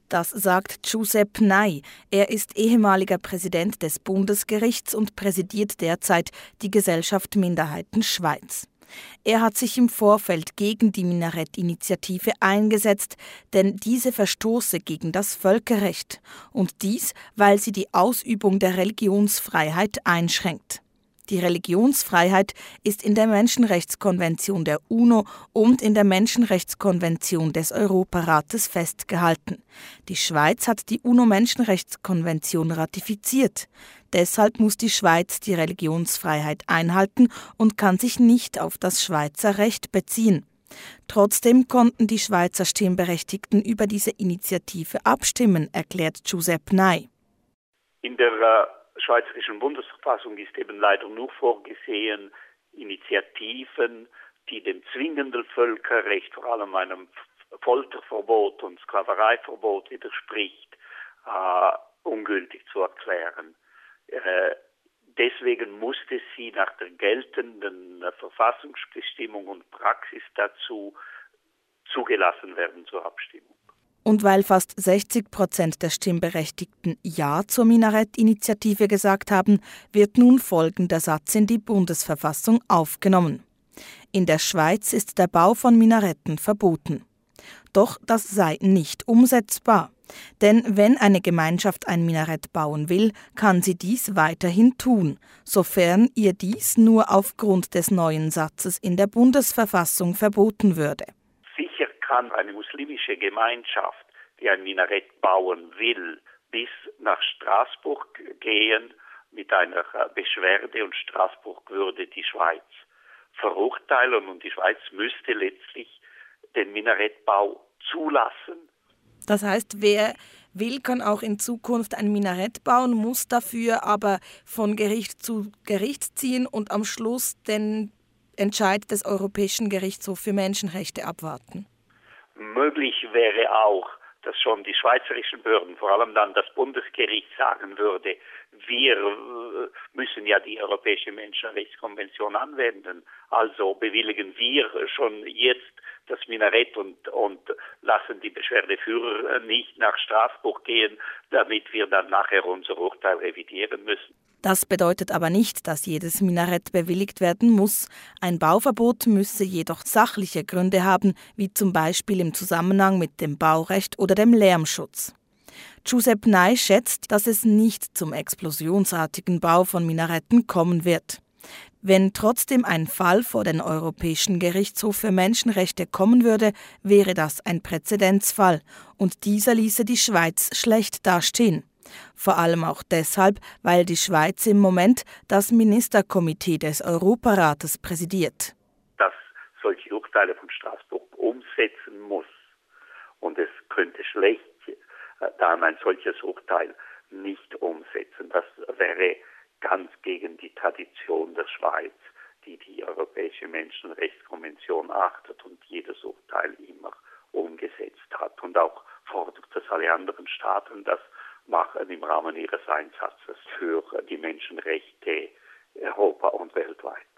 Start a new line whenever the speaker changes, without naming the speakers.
Das sagt Giuseppe Ney. Er ist ehemaliger Präsident des Bundesgerichts und präsidiert derzeit die Gesellschaft Minderheiten Schweiz. Er hat sich im Vorfeld gegen die Minarett-Initiative eingesetzt, denn diese verstoße gegen das Völkerrecht. Und dies, weil sie die Ausübung der Religionsfreiheit einschränkt. Die Religionsfreiheit ist in der Menschenrechtskonvention der UNO und in der Menschenrechtskonvention des Europarates festgehalten. Die Schweiz hat die UNO-Menschenrechtskonvention ratifiziert. Deshalb muss die Schweiz die Religionsfreiheit einhalten und kann sich nicht auf das Schweizer Recht beziehen. Trotzdem konnten die Schweizer Stimmberechtigten über diese Initiative abstimmen, erklärt Giuseppe Ney.
In der Schweizerischen Bundesverfassung ist eben leider nur vorgesehen, Initiativen, die dem zwingenden Völkerrecht, vor allem einem Folterverbot und Sklavereiverbot widerspricht, ungültig zu erklären. Deswegen musste sie nach der geltenden Verfassungsbestimmung und Praxis dazu zugelassen werden zur Abstimmung.
Und weil fast 60% der Stimmberechtigten Ja zur Minarett-Initiative gesagt haben, wird nun folgender Satz in die Bundesverfassung aufgenommen. In der Schweiz ist der Bau von Minaretten verboten. Doch das sei nicht umsetzbar. Denn wenn eine Gemeinschaft ein Minarett bauen will, kann sie dies weiterhin tun, sofern ihr dies nur aufgrund des neuen Satzes in der Bundesverfassung verboten würde.
Sicher kann eine muslimische Gemeinschaft, die ein Minarett bauen will, bis nach Straßburg gehen mit einer Beschwerde und Straßburg würde die Schweiz verurteilen und die Schweiz müsste letztlich den Minarettbau zulassen.
Das heißt, wer will, kann auch in Zukunft ein Minarett bauen, muss dafür aber von Gericht zu Gericht ziehen und am Schluss den Entscheid des Europäischen Gerichtshofs für Menschenrechte abwarten.
Möglich wäre auch, dass schon die schweizerischen Behörden, vor allem dann das Bundesgericht, sagen würde, wir müssen ja die Europäische Menschenrechtskonvention anwenden, also bewilligen wir schon jetzt das Minarett und lassen die Beschwerdeführer nicht nach Straßburg gehen, damit wir dann nachher unser Urteil revidieren müssen.
Das bedeutet aber nicht, dass jedes Minarett bewilligt werden muss. Ein Bauverbot müsse jedoch sachliche Gründe haben, wie zum Beispiel im Zusammenhang mit dem Baurecht oder dem Lärmschutz. Giuseppe Ney schätzt, dass es nicht zum explosionsartigen Bau von Minaretten kommen wird. Wenn trotzdem ein Fall vor den Europäischen Gerichtshof für Menschenrechte kommen würde, wäre das ein Präzedenzfall und dieser ließe die Schweiz schlecht dastehen. Vor allem auch deshalb, weil die Schweiz im Moment das Ministerkomitee des Europarates präsidiert.
Dass solche Urteile von Straßburg umsetzen muss und es könnte schlecht dann ein solches Urteil nicht umsetzen. Das wäre ganz gegen die Tradition der Schweiz, die die Europäische Menschenrechtskonvention achtet und jedes Urteil immer umgesetzt hat und auch fordert, dass alle anderen Staaten das machen im Rahmen ihres Einsatzes für die Menschenrechte Europa und weltweit.